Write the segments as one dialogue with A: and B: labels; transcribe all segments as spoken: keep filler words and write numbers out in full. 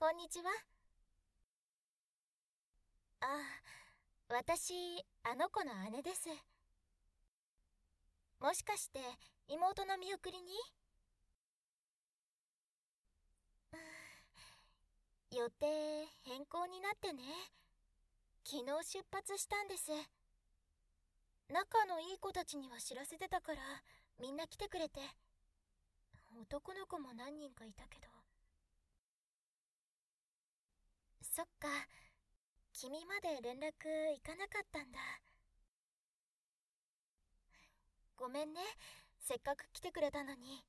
A: こんにちは。あ、私、あの子の姉です。もしかして妹の見送りに？予定変更になってね。昨日出発したんです。仲のいい子たちには知らせてたからみんな来てくれて。男の子も何人かいたけど。そっか、君まで連絡行かなかったんだ。ごめんね、せっかく来てくれたのに。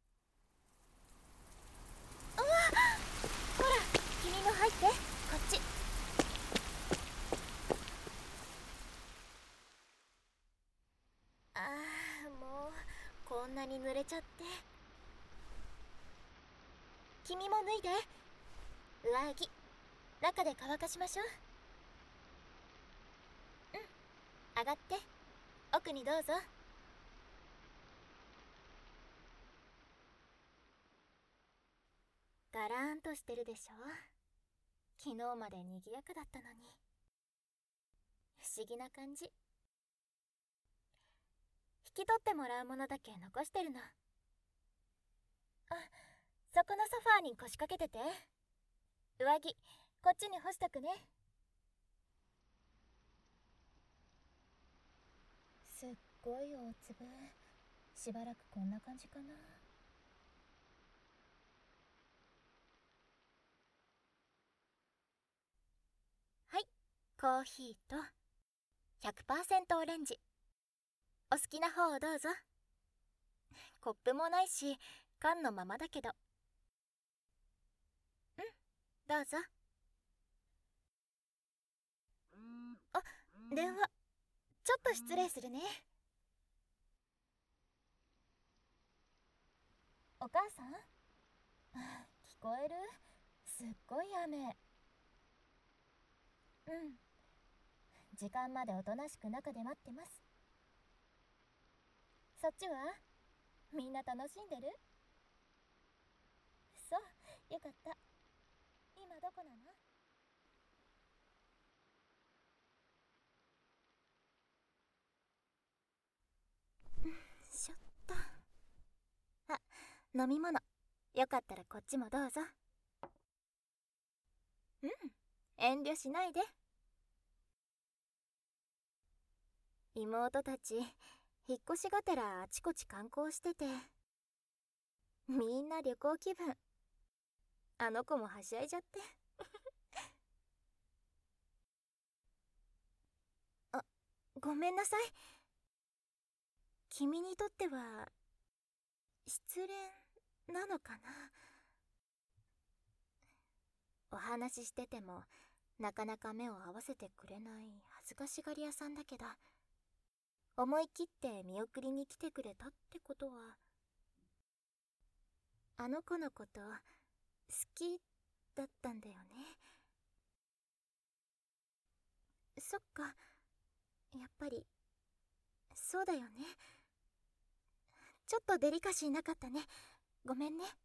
A: あわっ、ほら君も入って、こっち。ああ、もうこんなに濡れちゃって。君も脱いで。上着中で乾かしましょう。うん、上がって、奥にどうぞ。ガラーンとしてるでしょ。昨日まで賑やかだったのに。不思議な感じ。引き取ってもらうものだけ残してるの。あ、そこのソファーに腰掛けてて。上着こっちに干しとくね。すっごい大粒。しばらくこんな感じかな。はい、コーヒーと ひゃくパーセント オレンジ。お好きな方をどうぞ。コップもないし缶のままだけど。うん、どうぞ。あ、電話。ちょっと失礼するね。お母さん？聞こえる？すっごい雨。うん、時間までおとなしく中で待ってます。そっちは？みんな楽しんでる？そう、よかった。今どこなの？しょった。あ、飲み物よかったらこっちもどうぞ。うん、遠慮しないで。妹たち引っ越しがてらあちこち観光してて、みんな旅行気分。あの子もはしゃいじゃってあ、ごめんなさい。君にとっては失恋なのかな。お話ししててもなかなか目を合わせてくれない恥ずかしがり屋さんだけど、思い切って見送りに来てくれたってことは、あの子のこと好きだったんだよね。そっか、やっぱりそうだよね。ちょっとデリカシーなかったね。ごめんね。